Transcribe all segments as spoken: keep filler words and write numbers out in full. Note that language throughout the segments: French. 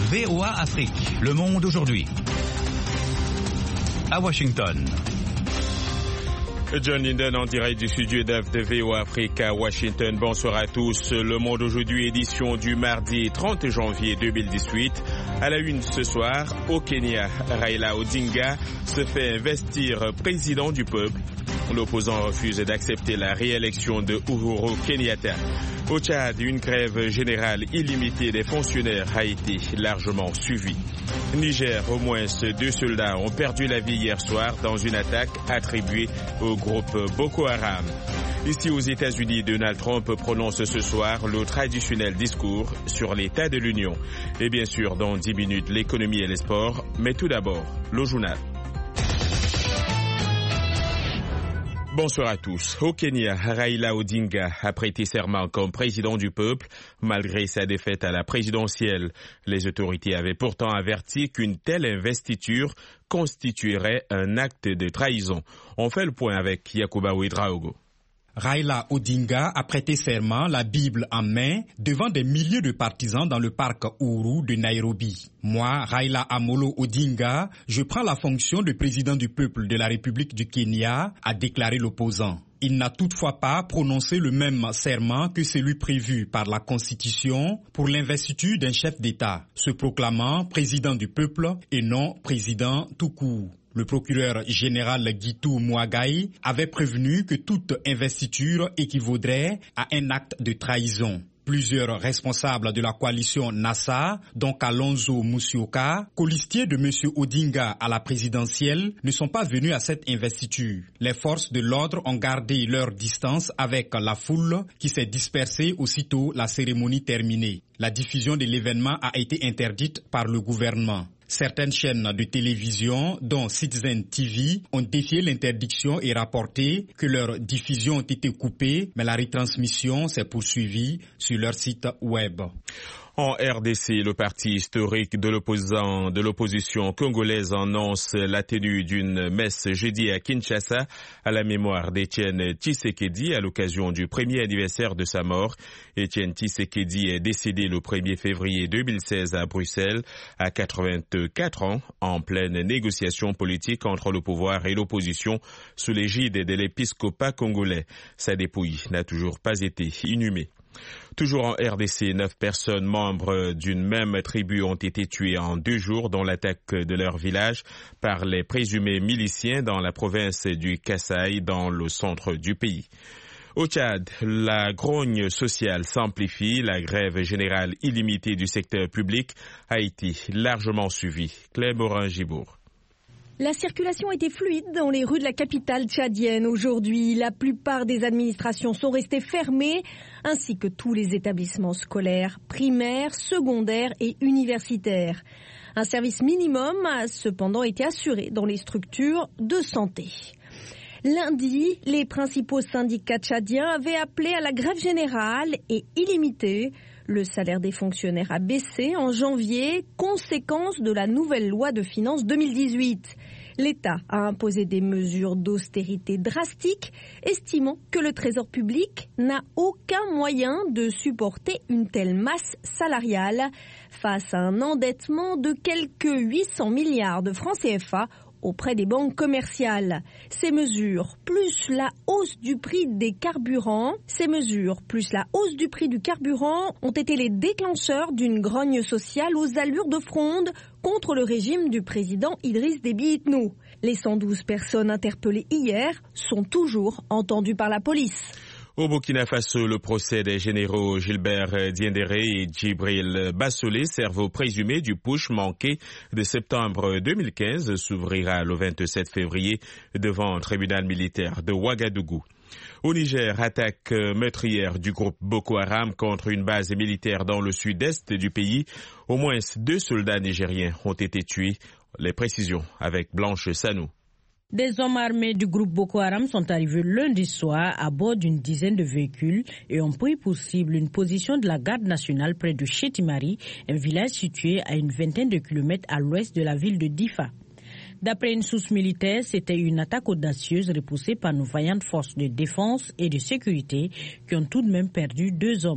V O A Afrique, Le Monde aujourd'hui. À Washington. John Linden en direct du studio de V O A Afrique à Washington. Bonsoir à tous. Le Monde aujourd'hui, édition du mardi trente janvier deux mille dix-huit. À la une ce soir, au Kenya, Raila Odinga se fait investir président du peuple. L'opposant refuse d'accepter la réélection de Uhuru Kenyatta. Au Tchad, une grève générale illimitée des fonctionnaires a été largement suivie. Niger, au moins deux soldats ont perdu la vie hier soir dans une attaque attribuée au groupe Boko Haram. Ici aux États-Unis, Donald Trump prononce ce soir le traditionnel discours sur l'état de l'Union. Et bien sûr, dans dix minutes, l'économie et les sports. Mais tout d'abord, le journal. Bonsoir à tous. Au Kenya, Raila Odinga a prêté serment comme président du peuple, malgré sa défaite à la présidentielle. Les autorités avaient pourtant averti qu'une telle investiture constituerait un acte de trahison. On fait le point avec Yacouba Ouedraogo. Raila Odinga a prêté serment, la Bible en main, devant des milliers de partisans dans le parc Uhuru de Nairobi. Moi, Raila Amolo Odinga, je prends la fonction de président du peuple de la République du Kenya, a déclaré l'opposant. Il n'a toutefois pas prononcé le même serment que celui prévu par la Constitution pour l'investiture d'un chef d'État, se proclamant président du peuple et non président tout court. Le procureur général Gitu Mwagai avait prévenu que toute investiture équivaudrait à un acte de trahison. Plusieurs responsables de la coalition NASA, dont Kalonzo Musyoka, colistier de M. Odinga à la présidentielle, ne sont pas venus à cette investiture. Les forces de l'ordre ont gardé leur distance avec la foule qui s'est dispersée aussitôt la cérémonie terminée. La diffusion de l'événement a été interdite par le gouvernement. Certaines chaînes de télévision, dont Citizen T V, ont défié l'interdiction et rapporté que leurs diffusions ont été coupées, mais la retransmission s'est poursuivie sur leur site web. En R D C, le parti historique de l'opposant de l'opposition congolaise annonce la tenue d'une messe jeudi à Kinshasa à la mémoire d'Étienne Tshisekedi à l'occasion du premier anniversaire de sa mort. Étienne Tshisekedi est décédé le premier février deux mille seize à Bruxelles à quatre-vingt-quatre ans en pleine négociation politique entre le pouvoir et l'opposition sous l'égide de l'épiscopat congolais. Sa dépouille n'a toujours pas été inhumée. Toujours en R D C, neuf personnes membres d'une même tribu ont été tuées en deux jours dans l'attaque de leur village par les présumés miliciens dans la province du Kasaï, dans le centre du pays. Au Tchad, la grogne sociale s'amplifie. La grève générale illimitée du secteur public a été largement suivie. Claire Morin-Gibourg. La circulation était fluide dans les rues de la capitale tchadienne aujourd'hui. La plupart des administrations sont restées fermées, ainsi que tous les établissements scolaires, primaires, secondaires et universitaires. Un service minimum a cependant été assuré dans les structures de santé. Lundi, les principaux syndicats tchadiens avaient appelé à la grève générale et illimitée. Le salaire des fonctionnaires a baissé en janvier, conséquence de la nouvelle loi de finances deux mille dix-huit. L'État a imposé des mesures d'austérité drastiques, estimant que le Trésor public n'a aucun moyen de supporter une telle masse salariale face à un endettement de quelques huit cents milliards de francs C F A auprès des banques commerciales. Ces mesures, plus la hausse du prix des carburants, ces mesures, plus la hausse du prix du carburant, ont été les déclencheurs d'une grogne sociale aux allures de fronde contre le régime du président Idriss Déby Itno. Les cent douze personnes interpellées hier sont toujours entendues par la police. Au Burkina Faso, le procès des généraux Gilbert Diendéré et Djibril Bassolé, cerveau présumé du putsch manqué de septembre deux mille quinze, s'ouvrira le vingt-sept février devant un tribunal militaire de Ouagadougou. Au Niger, attaque meurtrière du groupe Boko Haram contre une base militaire dans le sud-est du pays. Au moins deux soldats nigériens ont été tués. Les précisions avec Blanche Sanou. Des hommes armés du groupe Boko Haram sont arrivés lundi soir à bord d'une dizaine de véhicules et ont pris pour cible une position de la garde nationale près de Chétimari, un village situé à une vingtaine de kilomètres à l'ouest de la ville de Difa. D'après une source militaire, c'était une attaque audacieuse repoussée par nos vaillantes forces de défense et de sécurité qui ont tout de même perdu deux hommes.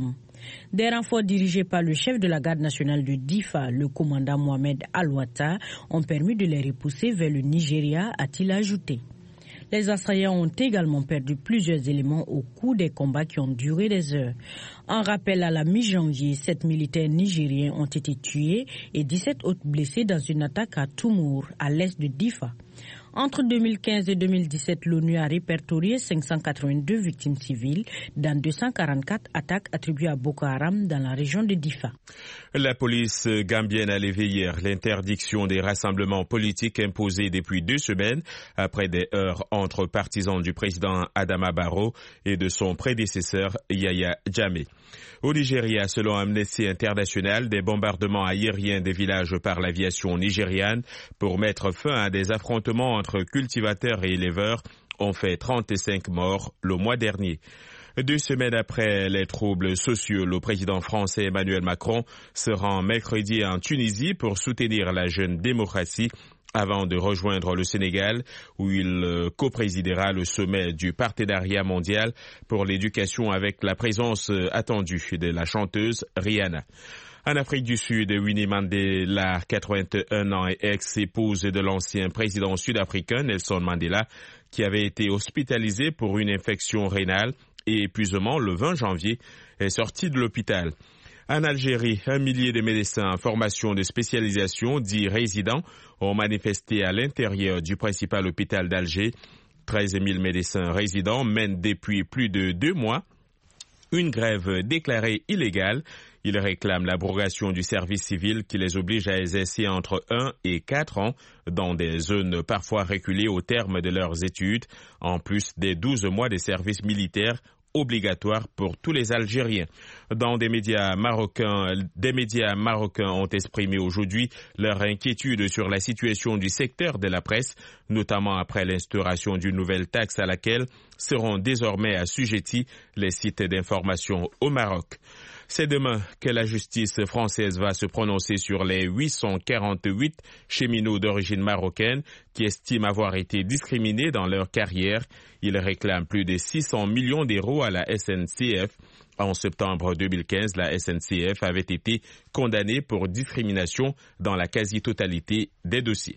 Des renforts dirigés par le chef de la garde nationale de Difa, le commandant Mohamed Al-Wata, ont permis de les repousser vers le Nigeria, a-t-il ajouté. Les assaillants ont également perdu plusieurs éléments au cours des combats qui ont duré des heures. En rappel, à la mi-janvier, sept militaires nigériens ont été tués et dix-sept autres blessés dans une attaque à Tumour, à l'est de Difa. Entre deux mille quinze et deux mille dix-sept, l'ONU a répertorié cinq cent quatre-vingt-deux victimes civiles dans deux cent quarante-quatre attaques attribuées à Boko Haram dans la région de Difa. La police gambienne a levé hier l'interdiction des rassemblements politiques imposés depuis deux semaines après des heurts entre partisans du président Adama Barrow et de son prédécesseur Yahya Jammeh. Au Nigeria, selon Amnesty International, des bombardements aériens des villages par l'aviation nigériane pour mettre fin à des affrontements entre cultivateurs et éleveurs ont fait trente-cinq morts le mois dernier. Deux semaines après les troubles sociaux, le président français Emmanuel Macron se rend mercredi en Tunisie pour soutenir la jeune démocratie avant de rejoindre le Sénégal, où il coprésidera le sommet du partenariat mondial pour l'éducation avec la présence attendue de la chanteuse Rihanna. En Afrique du Sud, Winnie Mandela, quatre-vingt-un ans et ex-épouse de l'ancien président sud-africain Nelson Mandela, qui avait été hospitalisé pour une infection rénale et épuisement le vingt janvier, est sortie de l'hôpital. En Algérie, un millier de médecins en formation de spécialisation, dits résidents, ont manifesté à l'intérieur du principal hôpital d'Alger. treize mille médecins résidents mènent depuis plus de deux mois une grève déclarée illégale. Ils réclament l'abrogation du service civil qui les oblige à exercer entre un et quatre ans dans des zones parfois reculées au terme de leurs études, en plus des douze mois de service militaire obligatoire pour tous les Algériens. Dans des médias marocains, des médias marocains ont exprimé aujourd'hui leur inquiétude sur la situation du secteur de la presse, notamment après l'instauration d'une nouvelle taxe à laquelle seront désormais assujettis les sites d'information au Maroc. C'est demain que la justice française va se prononcer sur les huit cent quarante-huit cheminots d'origine marocaine qui estiment avoir été discriminés dans leur carrière. Ils réclament plus de six cents millions d'euros à la S N C F. En septembre deux mille quinze, la S N C F avait été condamnée pour discrimination dans la quasi-totalité des dossiers.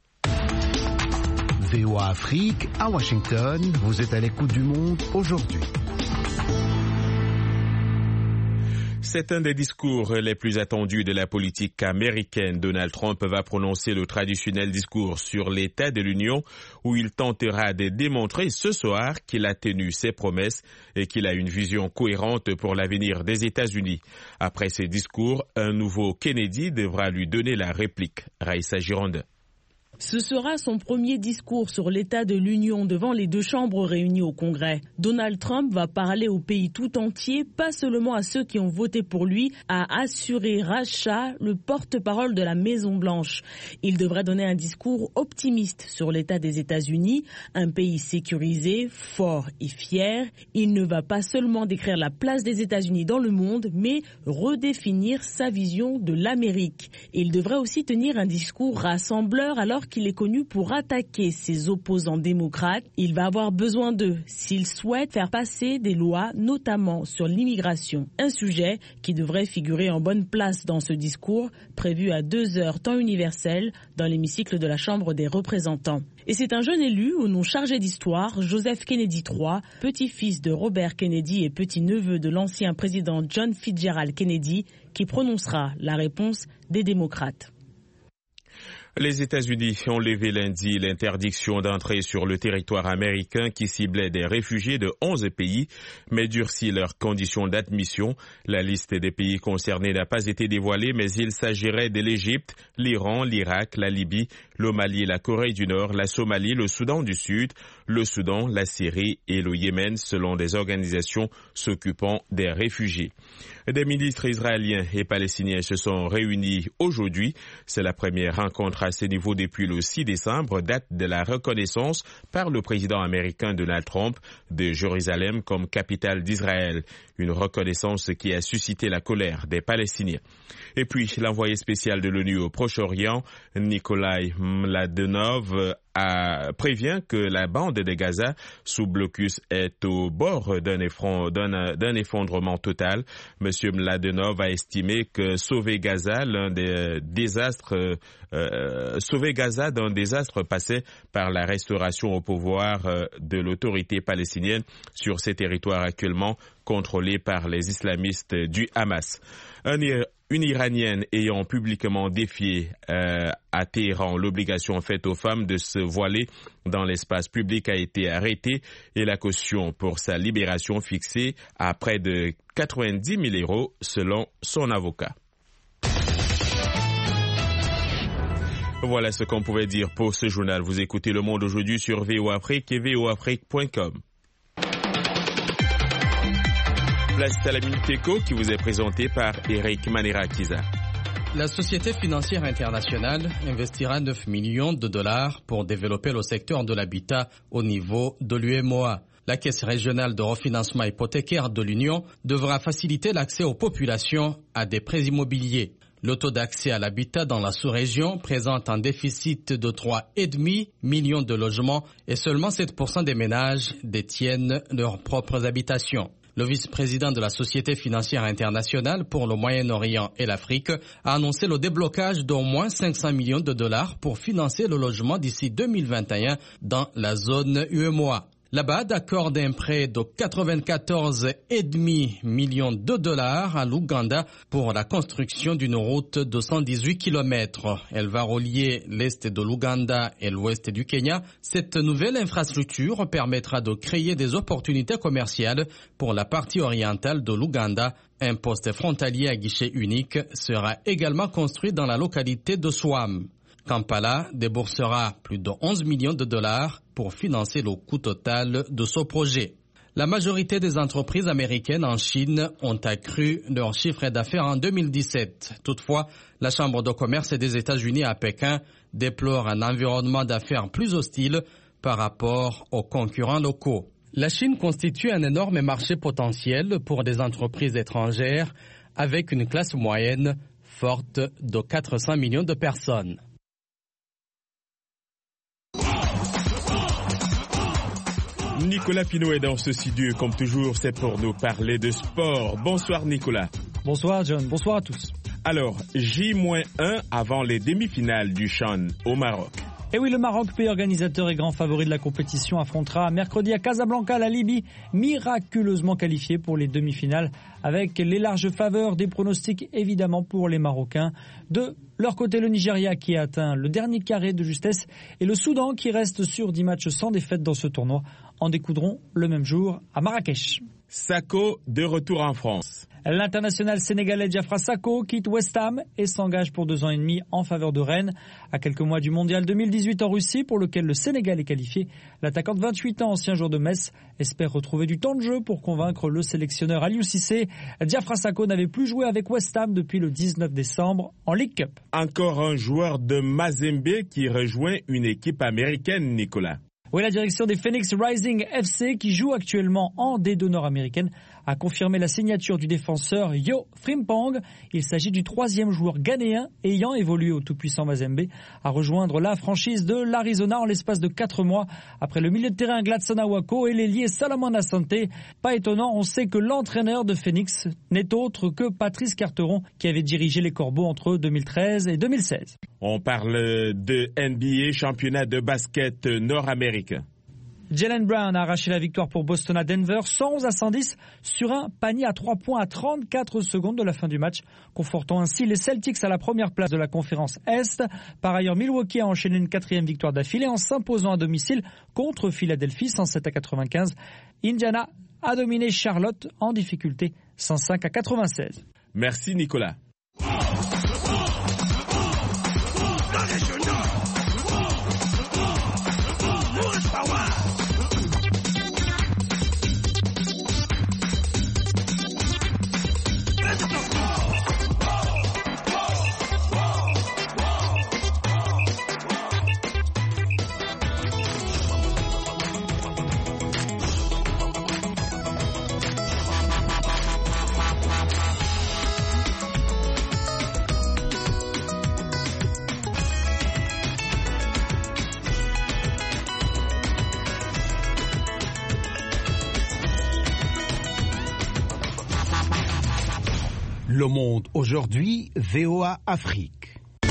V O A Afrique, à Washington, vous êtes à l'écoute du monde aujourd'hui. C'est un des discours les plus attendus de la politique américaine. Donald Trump va prononcer le traditionnel discours sur l'état de l'Union où il tentera de démontrer ce soir qu'il a tenu ses promesses et qu'il a une vision cohérente pour l'avenir des États-Unis. Après ces discours, un nouveau Kennedy devra lui donner la réplique. Raïssa Gironde. Ce sera son premier discours sur l'état de l'Union devant les deux chambres réunies au Congrès. Donald Trump va parler au pays tout entier, pas seulement à ceux qui ont voté pour lui, a assuré Rasha, le porte-parole de la Maison-Blanche. Il devrait donner un discours optimiste sur l'état des États-Unis, un pays sécurisé, fort et fier. Il ne va pas seulement décrire la place des États-Unis dans le monde, mais redéfinir sa vision de l'Amérique. Il devrait aussi tenir un discours rassembleur alors qu'il est connu pour attaquer ses opposants démocrates. Il va avoir besoin d'eux s'il souhaite faire passer des lois, notamment sur l'immigration. Un sujet qui devrait figurer en bonne place dans ce discours, prévu à deux heures temps universel dans l'hémicycle de la Chambre des représentants. Et c'est un jeune élu au nom chargé d'histoire, Joseph Kennedy trois, petit-fils de Robert Kennedy et petit-neveu de l'ancien président John Fitzgerald Kennedy, qui prononcera la réponse des démocrates. Les États-Unis ont levé lundi l'interdiction d'entrer sur le territoire américain qui ciblait des réfugiés de onze pays, mais durcit leurs conditions d'admission. La liste des pays concernés n'a pas été dévoilée, mais il s'agirait de l'Égypte, l'Iran, l'Irak, la Libye, le Mali, la Corée du Nord, la Somalie, le Soudan du Sud, le Soudan, la Syrie et le Yémen, selon des organisations s'occupant des réfugiés. Des ministres israéliens et palestiniens se sont réunis aujourd'hui. C'est la première rencontre à ce niveau depuis le six décembre, date de la reconnaissance par le président américain Donald Trump de Jérusalem comme capitale d'Israël. Une reconnaissance qui a suscité la colère des Palestiniens. Et puis, l'envoyé spécial de l'ONU au Proche-Orient, Nikolai Mladenov a, prévient que la bande de Gaza sous blocus est au bord d'un, effron, d'un, d'un effondrement total. Monsieur Mladenov a estimé que sauver Gaza, l'un des désastres, euh, sauver Gaza d'un désastre passait par la restauration au pouvoir de l'autorité palestinienne sur ces territoires actuellement contrôlés par les islamistes du Hamas. Un, Une Iranienne ayant publiquement défié euh, à Téhéran l'obligation faite aux femmes de se voiler dans l'espace public a été arrêtée et la caution pour sa libération fixée à près de quatre-vingt-dix mille euros selon son avocat. Voilà ce qu'on pouvait dire pour ce journal. Vous écoutez Le Monde aujourd'hui sur V O Afrique et v o afrique point com. Place à la Minute Éco qui vous est présentée par Eric Manera-Kiza. La Société financière internationale investira neuf millions de dollars pour développer le secteur de l'habitat au niveau de l'U E M O A. La Caisse régionale de refinancement hypothécaire de l'Union devra faciliter l'accès aux populations à des prêts immobiliers. Le taux d'accès à l'habitat dans la sous-région présente un déficit de trois virgule cinq millions de logements et seulement sept pour cent des ménages détiennent leurs propres habitations. Le vice-président de la Société financière internationale pour le Moyen-Orient et l'Afrique a annoncé le déblocage d'au moins cinq cents millions de dollars pour financer le logement d'ici deux mille vingt et un dans la zone U E M O A. La B A D accorde un prêt de quatre-vingt-quatorze virgule cinq millions de dollars à l'Ouganda pour la construction d'une route de cent dix-huit kilomètres. Elle va relier l'est de l'Ouganda et l'ouest du Kenya. Cette nouvelle infrastructure permettra de créer des opportunités commerciales pour la partie orientale de l'Ouganda. Un poste frontalier à guichet unique sera également construit dans la localité de Swam. Kampala déboursera plus de onze millions de dollars pour financer le coût total de ce projet. La majorité des entreprises américaines en Chine ont accru leur chiffre d'affaires en deux mille dix-sept. Toutefois, la Chambre de commerce des États-Unis à Pékin déplore un environnement d'affaires plus hostile par rapport aux concurrents locaux. La Chine constitue un énorme marché potentiel pour des entreprises étrangères avec une classe moyenne forte de quatre cents millions de personnes. Nicolas Pinault est dans ce studio, comme toujours, c'est pour nous parler de sport. Bonsoir Nicolas. Bonsoir John, bonsoir à tous. Alors, J un avant les demi-finales du CHAN au Maroc. Et oui, le Maroc, pays organisateur et grand favori de la compétition, affrontera mercredi à Casablanca la Libye, miraculeusement qualifiée pour les demi-finales, avec les larges faveurs des pronostics évidemment pour les Marocains. De leur côté, le Nigeria qui a atteint le dernier carré de justesse et le Soudan qui reste sur dix matchs sans défaite dans ce tournoi en découdront le même jour à Marrakech. Sakho de retour en France. L'international sénégalais Diafra Sakho quitte West Ham et s'engage pour deux ans et demi en faveur de Rennes. À quelques mois du mondial deux mille dix-huit en Russie, pour lequel le Sénégal est qualifié, l'attaquant de vingt-huit ans, ancien joueur de Metz, espère retrouver du temps de jeu pour convaincre le sélectionneur Aliou Cissé. Diafra Sakho n'avait plus joué avec West Ham depuis le dix-neuf décembre en League Cup. Encore un joueur de Mazembe qui rejoint une équipe américaine, Nicolas. Oui, la direction des Phoenix Rising F C, qui joue actuellement en D deux nord-américaine, a confirmé la signature du défenseur Yo Frimpong. Il s'agit du troisième joueur ghanéen ayant évolué au tout-puissant Mazembe à rejoindre la franchise de l'Arizona en l'espace de quatre mois après le milieu de terrain Gladson Awako et l'ailier Salomon Asante. Pas étonnant, on sait que l'entraîneur de Phoenix n'est autre que Patrice Carteron, qui avait dirigé les Corbeaux entre deux mille treize et deux mille seize. On parle de N B A, championnat de basket nord-américain. Jaylen Brown a arraché la victoire pour Boston à Denver, cent onze à cent dix, sur un panier à trois points à trente-quatre secondes de la fin du match, confortant ainsi les Celtics à la première place de la conférence Est. Par ailleurs, Milwaukee a enchaîné une quatrième victoire d'affilée en s'imposant à domicile contre Philadelphie, cent sept à quatre-vingt-quinze. Indiana a dominé Charlotte en difficulté, cent cinq à quatre-vingt-seize. Merci Nicolas. Le Monde aujourd'hui, V O A Afrique.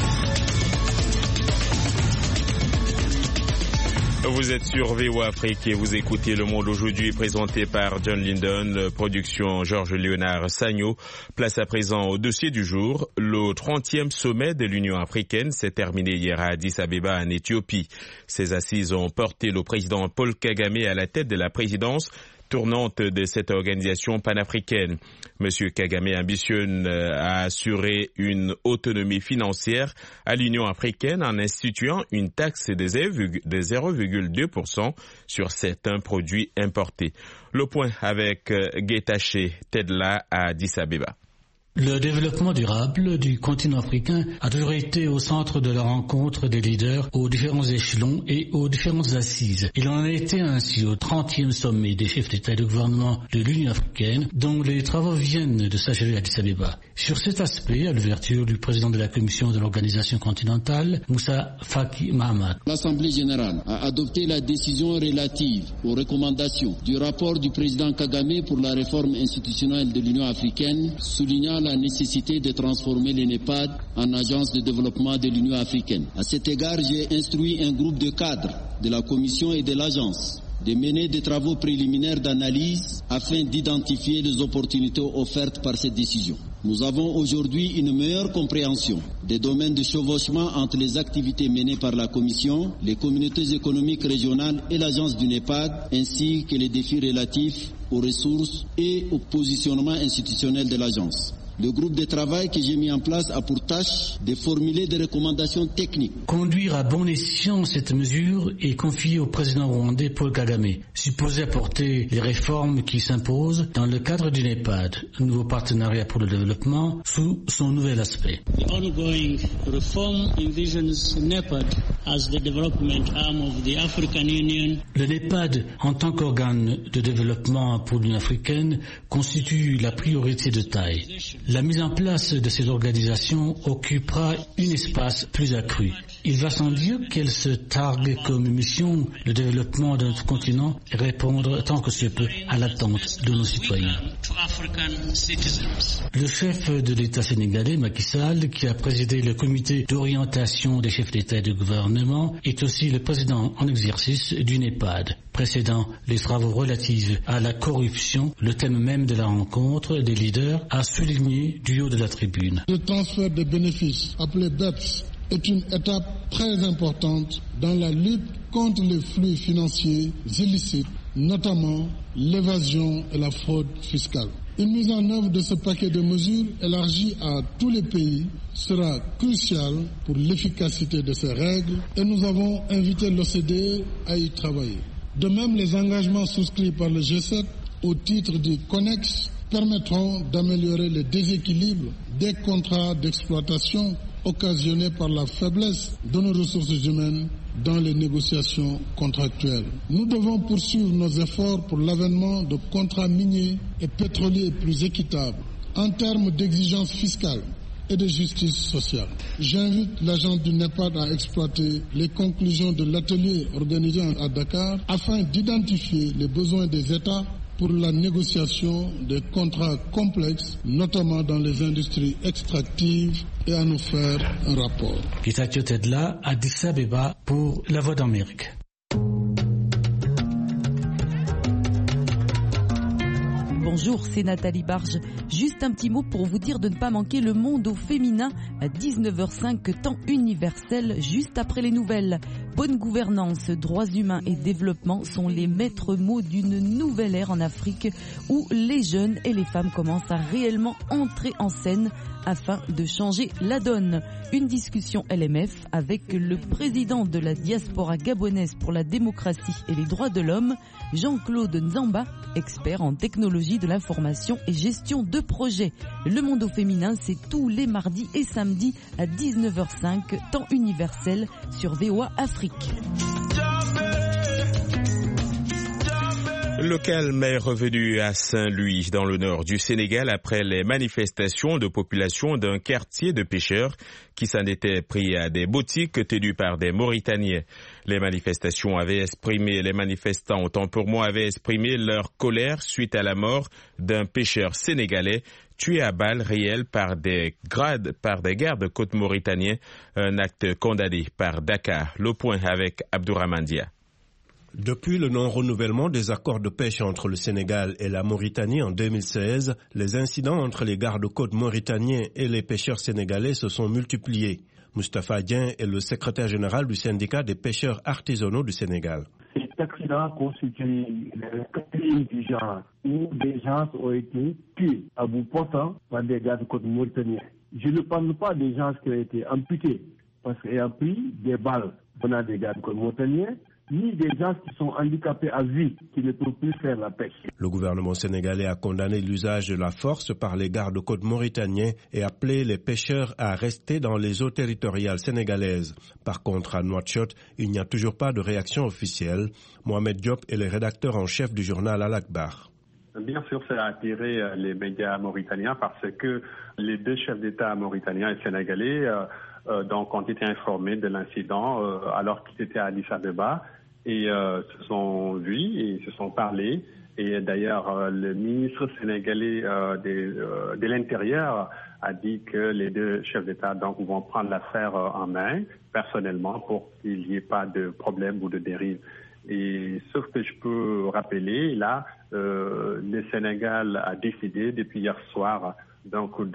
Vous êtes sur V O A Afrique et vous écoutez Le Monde aujourd'hui, présenté par John Lyndon, production Georges Léonard Sagno. Place à présent au dossier du jour. Le trentième sommet de l'Union africaine s'est terminé hier à Addis Abeba en Éthiopie. Ces assises ont porté le président Paul Kagame à la tête de la présidence tournante de cette organisation panafricaine. Monsieur Kagame ambitionne à assurer une autonomie financière à l'Union africaine en instituant une taxe de zéro virgule deux pour cent sur certains produits importés. Le point avec Getachew Tedla à Addis Abeba. Le développement durable du continent africain a toujours été au centre de la rencontre des leaders aux différents échelons et aux différentes assises. Il en a été ainsi au trentième sommet des chefs d'État et de gouvernement de l'Union africaine, dont les travaux viennent de s'achever à Addis Abeba. Sur cet aspect, à l'ouverture du président de la commission de l'organisation continentale, Moussa Faki Mahamat. L'Assemblée générale a adopté la décision relative aux recommandations du rapport du président Kagame pour la réforme institutionnelle de l'Union africaine, soulignant la nécessité de transformer le NEPAD en agence de développement de l'Union africaine. À cet égard, j'ai instruit un groupe de cadres de la Commission et de l'agence de mener des travaux préliminaires d'analyse afin d'identifier les opportunités offertes par cette décision. Nous avons aujourd'hui une meilleure compréhension des domaines de chevauchement entre les activités menées par la Commission, les communautés économiques régionales et l'agence du NEPAD, ainsi que les défis relatifs aux ressources et au positionnement institutionnel de l'agence. Le groupe de travail que j'ai mis en place a pour tâche de formuler des recommandations techniques. Conduire à bon escient cette mesure est confié au président rwandais Paul Kagame, supposé apporter les réformes qui s'imposent dans le cadre du NEPAD, un nouveau partenariat pour le développement, sous son nouvel aspect. The ongoing reform envisions NEPAD as the development arm of the African Union. Le NEPAD, en tant qu'organe de développement pour l'Union africaine, constitue la priorité de taille. La mise en place de cette organisation occupera un espace plus accru. Il va sans dire qu'elle se targue comme mission le développement de notre continent et répondre tant que se peut à l'attente de nos citoyens. Le chef de l'État sénégalais, Macky Sall, qui a présidé le comité d'orientation des chefs d'État et de gouvernement, est aussi le président en exercice du NEPAD. Précédant les travaux relatifs à la corruption, le thème même de la rencontre des leaders a souligné du haut de la tribune. Le transfert de bénéfices, appelé B E P S, est une étape très importante dans la lutte contre les flux financiers illicites, notamment l'évasion et la fraude fiscale. Une mise en œuvre de ce paquet de mesures élargi à tous les pays sera cruciale pour l'efficacité de ces règles et nous avons invité l'O C D E à y travailler. De même, les engagements souscrits par le G sept au titre du CONEX permettront d'améliorer le déséquilibre des contrats d'exploitation occasionnés par la faiblesse de nos ressources humaines dans les négociations contractuelles. Nous devons poursuivre nos efforts pour l'avènement de contrats miniers et pétroliers plus équitables en termes d'exigences fiscales et de justice sociale. J'invite l'agence du NEPAD à exploiter les conclusions de l'atelier organisé à Dakar afin d'identifier les besoins des États pour la négociation des contrats complexes, notamment dans les industries extractives, et à nous faire un rapport. Getachew Tedla, Addis Abeba pour La Voix d'Amérique. Bonjour, c'est Nathalie Barge. Juste un petit mot pour vous dire de ne pas manquer Le Monde au féminin à dix-neuf heures cinq, temps universel, juste après les nouvelles. Bonne gouvernance, droits humains et développement sont les maîtres mots d'une nouvelle ère en Afrique où les jeunes et les femmes commencent à réellement entrer en scène afin de changer la donne. Une discussion L M F avec le président de la diaspora gabonaise pour la démocratie et les droits de l'homme, Jean-Claude Nzamba, expert en technologie de l'information et gestion de projets. Le Monde au féminin, c'est tous les mardis et samedis à dix-neuf heures cinq, temps universel sur V O A Afrique. Le calme est revenu à Saint-Louis, dans le nord du Sénégal, après les manifestations de population d'un quartier de pêcheurs qui s'en était pris à des boutiques tenues par des Mauritaniens. Les manifestations avaient exprimé, les manifestants, autant pour moi, avaient exprimé leur colère suite à la mort d'un pêcheur sénégalais tués à balles réelles par des, grades, par des gardes-côtes mauritaniens, un acte condamné par Dakar. Le point avec Abdourahmane Dia. Depuis le non-renouvellement des accords de pêche entre le Sénégal et la Mauritanie en deux mille seize, les incidents entre les gardes-côtes mauritaniens et les pêcheurs sénégalais se sont multipliés. Moustapha Dieng est le secrétaire général du syndicat des pêcheurs artisanaux du Sénégal. Cet accident constitue le quatrième du genre où des gens ont été tués à bout portant par des gardes-côtes mauritaniens. Je ne parle pas des gens qui ont été amputés parce qu'ils ont pris des balles venant des gardes-côtes mauritaniens, ni des gens qui sont handicapés à vie, qui ne peuvent plus faire la pêche. Le gouvernement sénégalais a condamné l'usage de la force par les gardes-côtes mauritaniens et appelé les pêcheurs à rester dans les eaux territoriales sénégalaises. Par contre, à Nouakchott, il n'y a toujours pas de réaction officielle. Mohamed Diop est le rédacteur en chef du journal Al-Akhbar. Bien sûr, ça a attiré les médias mauritaniens parce que les deux chefs d'État mauritaniens et sénégalais euh, euh, donc, ont été informés de l'incident euh, alors qu'ils étaient à Addis Abeba et euh, se sont vus et se sont parlé. Et d'ailleurs, euh, le ministre sénégalais euh, des, euh, de l'Intérieur a dit que les deux chefs d'État donc vont prendre l'affaire euh, en main personnellement pour qu'il n'y ait pas de problème ou de dérive. Et sauf que je peux rappeler, là, euh, le Sénégal a décidé depuis hier soir donc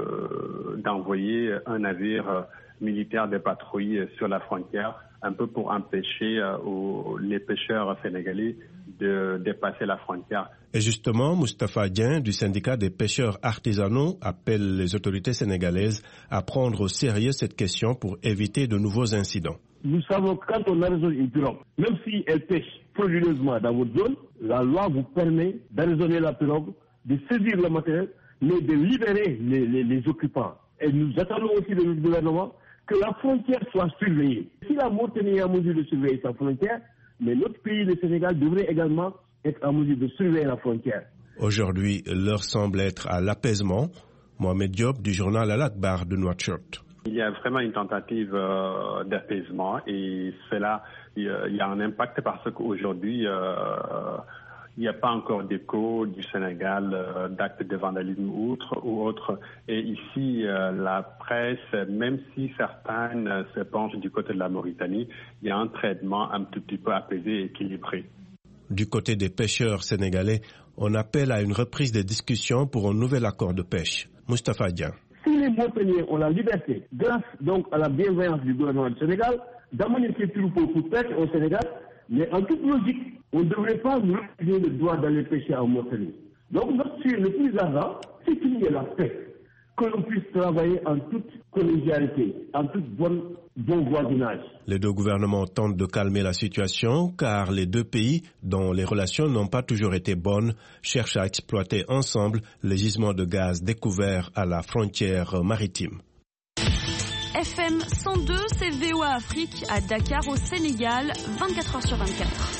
de d'envoyer un navire militaire de patrouille sur la frontière, un peu pour empêcher euh, aux, les pêcheurs sénégalais de dépasser la frontière. Et justement, Moustapha Dieng du syndicat des pêcheurs artisanaux appelle les autorités sénégalaises à prendre au sérieux cette question pour éviter de nouveaux incidents. Nous savons que quand on arraisonne une pirogue, même si elle pêche frauduleusement dans votre zone, la loi vous permet d'arraisonner la pirogue, de saisir le matériel, mais de libérer les, les, les occupants. Et nous attendons aussi de notre gouvernement que la frontière soit surveillée. Si la Mauritanie est en mesure de surveiller sa frontière, mais notre pays, le Sénégal, devrait également être en mesure de surveiller la frontière. Aujourd'hui, l'heure semble être à l'apaisement. Mohamed Diop du journal Al-Akhbar de Nouakchott. Il y a vraiment une tentative euh, d'apaisement et cela, il y a un impact parce qu'aujourd'hui, euh, il n'y a pas encore d'écho du Sénégal euh, d'actes de vandalisme ou autre, ou autre. Et ici, euh, la presse, même si certaines euh, se penchent du côté de la Mauritanie, il y a un traitement un tout petit peu apaisé et équilibré. Du côté des pêcheurs sénégalais, on appelle à une reprise des discussions pour un nouvel accord de pêche. Moustapha Dieng. Si les Mauritaniens ont la liberté, grâce donc à la bienveillance du gouvernement du Sénégal, d'amener ces troupeaux pour pêcher au Sénégal, mais en toute logique, on ne devrait pas nous refuser le droit d'aller pêcher en Mauritanie. Donc notre sujet le plus ardent, c'est qu'il y ait la paix, que l'on puisse travailler en toute collégialité, en toute bonne bon voisinage. Les deux gouvernements tentent de calmer la situation car les deux pays, dont les relations n'ont pas toujours été bonnes, cherchent à exploiter ensemble les gisements de gaz découverts à la frontière maritime. F M cent deux, c'est V O A Afrique à Dakar au Sénégal, vingt-quatre heures sur vingt-quatre.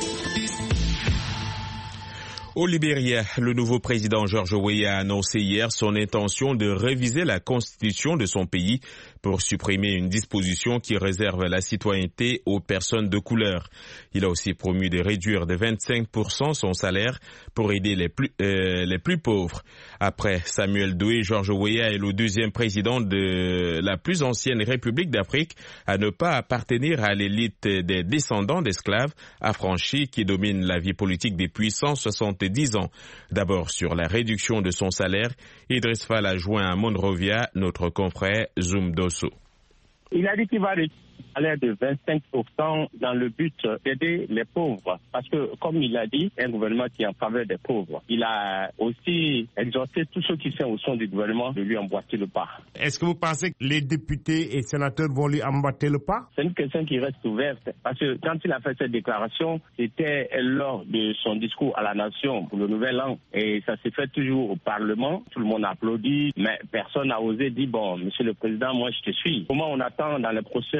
Au Libéria, le nouveau président George Weah a annoncé hier son intention de réviser la constitution de son pays pour supprimer une disposition qui réserve la citoyenneté aux personnes de couleur. Il a aussi promu de réduire de vingt-cinq pour cent son salaire pour aider les plus, euh, les plus pauvres. Après Samuel Doe, George Weah est le deuxième président de la plus ancienne République d'Afrique à ne pas appartenir à l'élite des descendants d'esclaves affranchis qui dominent la vie politique depuis cent soixante-dix ans. D'abord sur la réduction de son salaire, Idriss Fall a joint à Monrovia notre confrère Zoum Dosso. Il a dit qu'il va réduire le salaire de vingt-cinq pour cent dans le but d'aider les pauvres. Parce que, comme il a dit, un gouvernement qui est en faveur des pauvres. Il a aussi exhorté tous ceux qui sont au sein du gouvernement de lui emboîter le pas. Est-ce que vous pensez que les députés et sénateurs vont lui emboîter le pas? C'est une question qui reste ouverte. Parce que quand il a fait cette déclaration, c'était lors de son discours à la nation pour le nouvel an. Et ça s'est fait toujours au Parlement. Tout le monde a applaudi, mais personne n'a osé dire, bon, monsieur le président, moi je te suis. Comment on attend dans les prochains jours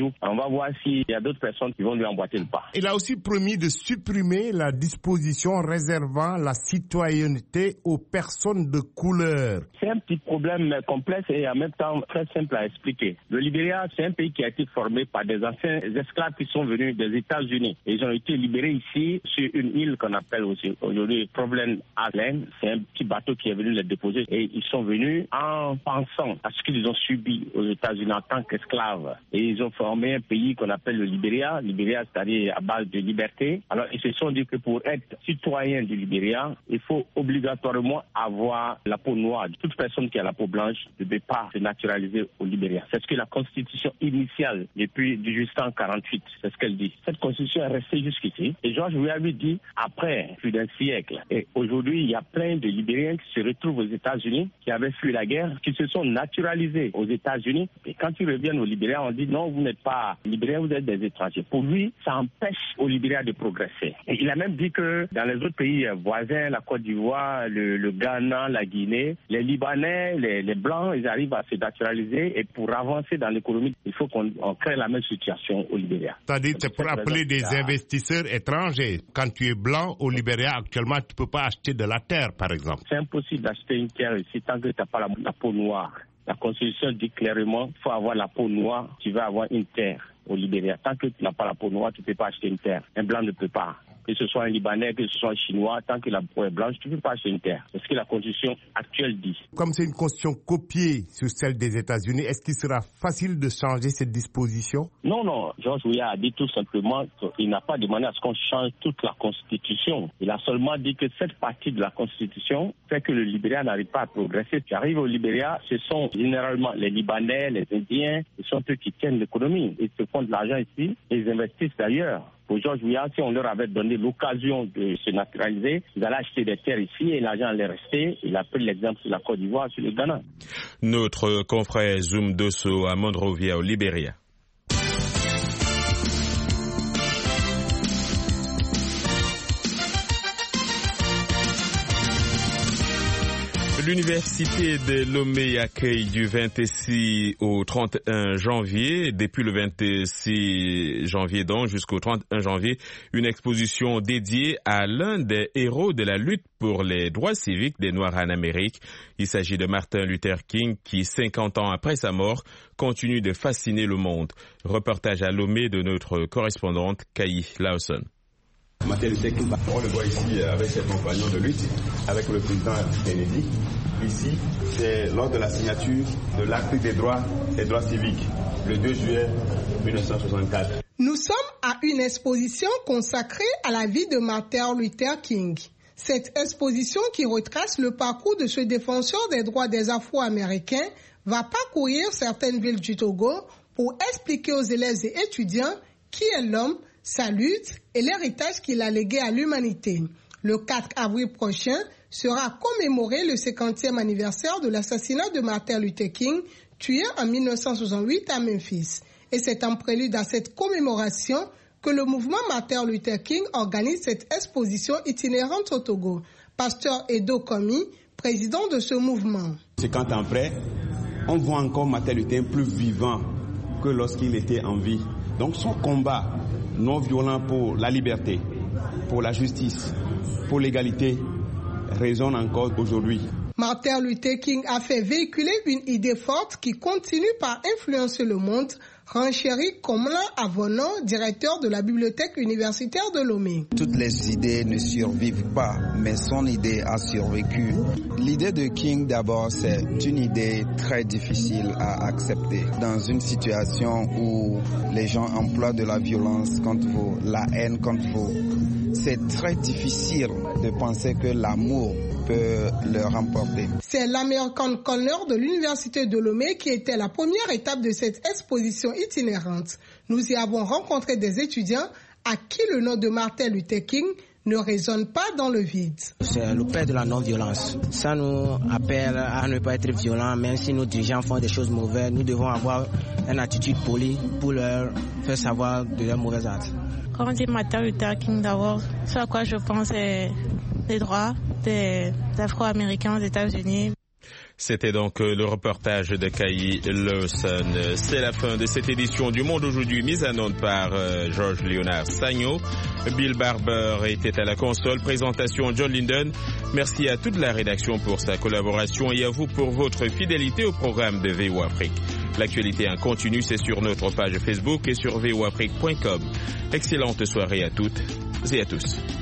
jours, on va voir s'il y a d'autres personnes qui vont lui emboîter le pas. Il a aussi promis de supprimer la disposition réservant la citoyenneté aux personnes de couleur. C'est un petit problème complexe et en même temps très simple à expliquer. Le Libéria, c'est un pays qui a été formé par des anciens esclaves qui sont venus des États-Unis. Et ils ont été libérés ici sur une île qu'on appelle aussi aujourd'hui Problem Island. C'est un petit bateau qui est venu les déposer et ils sont venus en pensant à ce qu'ils ont subi aux États-Unis en tant qu'esclaves. Et ils ont formé un pays qu'on appelle le Libéria. Libéria, c'est-à-dire à base de liberté. Alors ils se sont dit que pour être citoyen du Libéria, il faut obligatoirement avoir la peau noire. Toute personne qui a la peau blanche ne peut pas se naturaliser au Libéria. C'est ce que la constitution initiale depuis dix-huit cent quarante-huit, c'est ce qu'elle dit. Cette constitution est restée jusqu'ici. Et George Weah lui dit, après plus d'un siècle, et aujourd'hui il y a plein de Libériens qui se retrouvent aux États-Unis, qui avaient fui la guerre, qui se sont naturalisés aux États-Unis. Et quand ils reviennent au Libéria, on dit non, vous n'êtes pas Libériens, vous êtes des étrangers. Pour lui, ça empêche au Libéria de progresser. Et il a même dit que dans les autres pays voisins, la Côte d'Ivoire, le, le Ghana, la Guinée, les Libanais, les, les Blancs, ils arrivent à se naturaliser et pour avancer dans l'économie, il faut qu'on on crée la même situation au Libéria. C'est-à-dire c'est pour appeler des a... investisseurs étrangers. Quand tu es blanc au Libéria, actuellement, tu ne peux pas acheter de la terre, par exemple. C'est impossible d'acheter une terre ici tant que tu n'as pas la, la peau noire. La Constitution dit clairement qu'il faut avoir la peau noire, tu vas avoir une terre au Libéria. Tant que tu n'as pas la peau noire, tu ne peux pas acheter une terre. Un blanc ne peut pas. Que ce soit un Libanais, que ce soit un Chinois, tant que la peau est blanche, tu ne peux pas acheter une terre. C'est ce que la Constitution actuelle dit. Comme c'est une Constitution copiée sur celle des États-Unis, est-ce qu'il sera facile de changer cette disposition? Non, non. George Weah a dit tout simplement qu'il n'a pas demandé à ce qu'on change toute la Constitution. Il a seulement dit que cette partie de la Constitution fait que le Libéria n'arrive pas à progresser. Tu arrives au Libéria, ce sont généralement les Libanais, les Indiens, ce sont eux qui tiennent l'économie. Ils se font de l'argent ici et ils investissent d'ailleurs. Pour George Weah, si on leur avait donné l'occasion de se naturaliser, ils allaient acheter des terres ici et l'argent allait rester. Il a pris l'exemple sur la Côte d'Ivoire, sur le Ghana. Notre confrère Zoom Dosso à Monrovia au Libéria. L'université de Lomé accueille du vingt-six au trente et un janvier, depuis le vingt-six janvier donc jusqu'au trente et un janvier, une exposition dédiée à l'un des héros de la lutte pour les droits civiques des Noirs en Amérique. Il s'agit de Martin Luther King qui, cinquante ans après sa mort, continue de fasciner le monde. Reportage à Lomé de notre correspondante Kaï Lawson. Martin Luther King, on le voit ici avec ses compagnons de lutte, avec le président Kennedy. Ici, c'est lors de la signature de l'acte des droits et droits civiques, le deux juillet mille neuf cent soixante-quatre. Nous sommes à une exposition consacrée à la vie de Martin Luther King. Cette exposition qui retrace le parcours de ce défenseur des droits des Afro-Américains va parcourir certaines villes du Togo pour expliquer aux élèves et étudiants qui est l'homme, sa lutte et l'héritage qu'il a légué à l'humanité. Le quatre avril prochain sera commémoré le cinquantième anniversaire de l'assassinat de Martin Luther King, tué en mille neuf cent soixante-huit à Memphis. Et c'est en prélude à cette commémoration que le mouvement Martin Luther King organise cette exposition itinérante au Togo. Pasteur Edo Komi, président de ce mouvement. cinquante ans après, on voit encore Martin Luther plus vivant que lorsqu'il était en vie. Donc son combat non violent pour la liberté, pour la justice, pour l'égalité, résonne encore aujourd'hui. Martin Luther King a fait véhiculer une idée forte qui continue par influencer le monde, renchérit Komla Avono, directeur de la bibliothèque universitaire de Lomé. Toutes les idées ne survivent pas, mais son idée a survécu. L'idée de King d'abord, c'est une idée très difficile à accepter. Dans une situation où les gens emploient de la violence contre vous, la haine contre vous, c'est très difficile de penser que l'amour peut le remporter. C'est l'American Corner de l'université de Lomé qui était la première étape de cette exposition itinérante. Nous y avons rencontré des étudiants à qui le nom de Martin Luther King ne résonne pas dans le vide. C'est le père de la non-violence. Ça nous appelle à ne pas être violents, même si nos dirigeants font des choses mauvaises. Nous devons avoir une attitude polie pour leur faire savoir de leurs mauvais actes. Quand on dit Martin Luther King d'abord, ce à quoi je pense c'est les droits des Afro-Américains aux États-Unis. C'était donc le reportage de Kai Lawson. C'est la fin de cette édition du Monde aujourd'hui, mise en onde par euh, Georges Léonard Sagno. Bill Barber était à la console. Présentation John Linden. Merci à toute la rédaction pour sa collaboration et à vous pour votre fidélité au programme de V O Afrique. L'actualité en continu, c'est sur notre page Facebook et sur v o afrique point com. Excellente soirée à toutes et à tous.